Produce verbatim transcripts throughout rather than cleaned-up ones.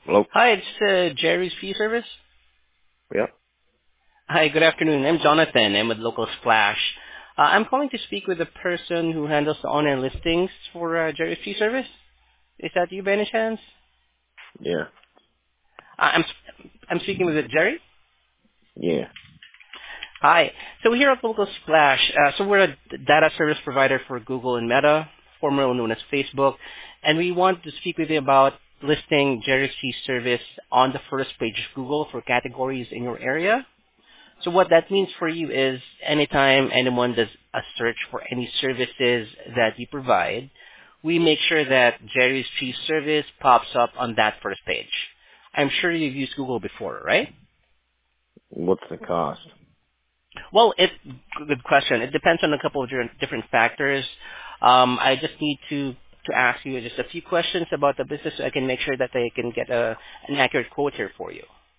Hello? Hi, it's uh, Jerry's Fee Service. Yeah. Hi, good afternoon. I'm Jonathan. I'm with Local Splash. Uh, I'm calling to speak with the person who handles the online listings for uh, Jerry's Fee Service. Is that you by any chance? Yeah. Uh, I'm I'm speaking with Jerry. Yeah. Hi. So here at Local Splash, uh, so we're a data service provider for Google and Meta, formerly known as Facebook, and we want to speak with you about listing Jerry's Fee Service on the first page of Google for categories in your area. So what that means for you is anytime anyone does a search for any services that you provide, we make sure that Jerry's Tree service pops up on that first page. I'm sure you've used Google before, right? What's the cost? Well, it good question. It depends on a couple of different different factors. Um, I just need to to ask you just a few questions about the business so I can make sure that I can get a an accurate quote here for you.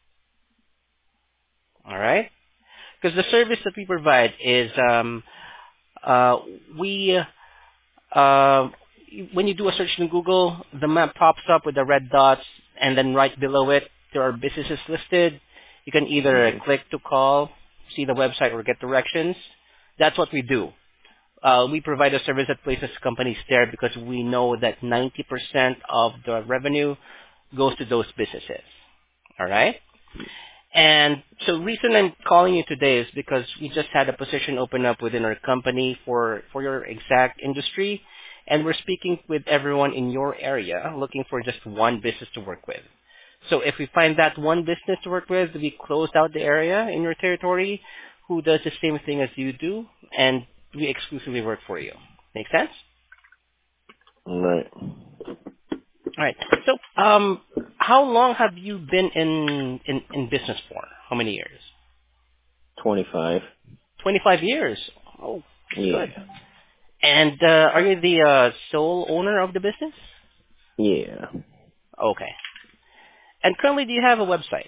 All right? Because the service that we provide is um, uh, we Uh, when you do a search in Google, the map pops up with the red dots, and then right below it, there are businesses listed. You can either hmm click to call, see the website, or get directions. That's what we do. Uh, we provide a service that places companies there because we know that ninety percent of the revenue goes to those businesses. All right? And so reason I'm calling you today is because we just had a position open up within our company for, for your exact industry, and we're speaking with everyone in your area looking for just one business to work with. So if we find that one business to work with, we close out the area in your territory who does the same thing as you do, and we exclusively work for you. Make sense? Right. All right. So um, how long have you been in, in, in business for? How many years? twenty-five. twenty-five years. Oh, good. Yeah. And uh, are you the uh, sole owner of the business? Yeah. Okay. And currently, do you have a website?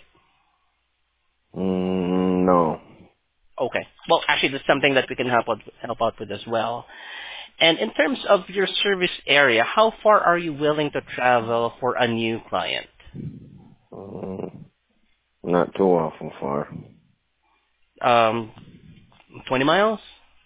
Mm, no. Okay. Well, actually, that's something that we can help out, help out with as well. And in terms of your service area, how far are you willing to travel for a new client? Mm, not too awful far. Um, twenty miles,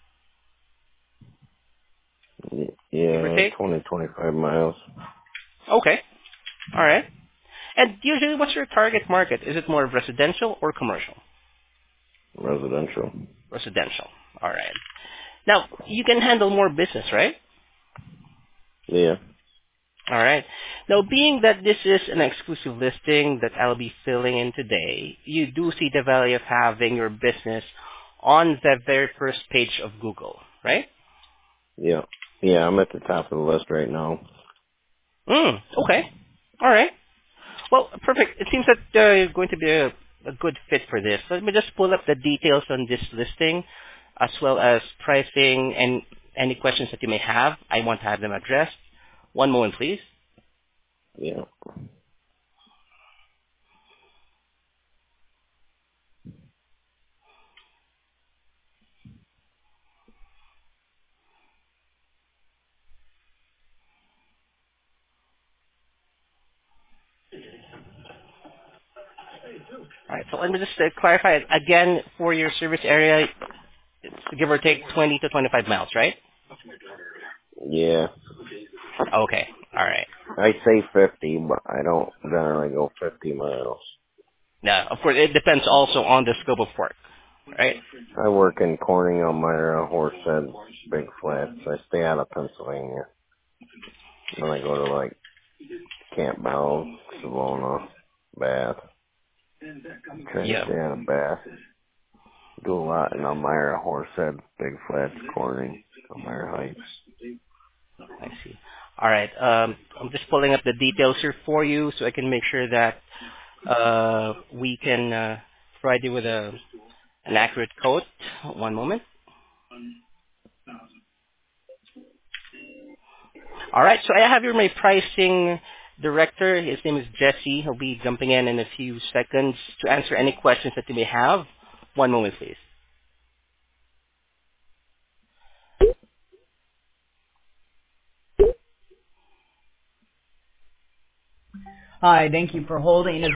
Y- give or Yeah, take? twenty, twenty-five miles. Okay. All right. And usually, what's your target market? Is it more residential or commercial? Residential. Residential. All right. Now, you can handle more business, right? Yeah. All right. Now, being that this is an exclusive listing that I'll be filling in today, you do see the value of having your business on the very first page of Google, right? Yeah. Yeah, I'm at the top of the list right now. Mm, okay. All right. Well, perfect. It seems that uh, you're going to be a, a good fit for this. Let me just pull up the details on this listing, as well as pricing and any questions that you may have. I want to have them addressed. One moment, please. Yeah. All right. So let me just uh, clarify it again for your service area. It's give or take twenty to twenty-five miles, right? Yeah. Okay. All right. I say fifty, but I don't generally go fifty miles. Now, of course, it depends also on the scope of work, right? I work in Corning, Elmira, Horsehead, Big Flats. I stay out of Pennsylvania. Then I go to like Camp Bell, Savona, Bath. Try to Yeah, stay out of Bath. Do a lot in Elmira, Horsehead, Big Flats, Corning, Elmira Heights. I see. All right. Um, I'm just pulling up the details here for you so I can make sure that uh, we can uh, provide you with a, an accurate quote. One moment. All right. So I have here my pricing director. His name is Jesse. He'll be jumping in in a few seconds to answer any questions that you may have. One moment, please. Hi, thank you for holding.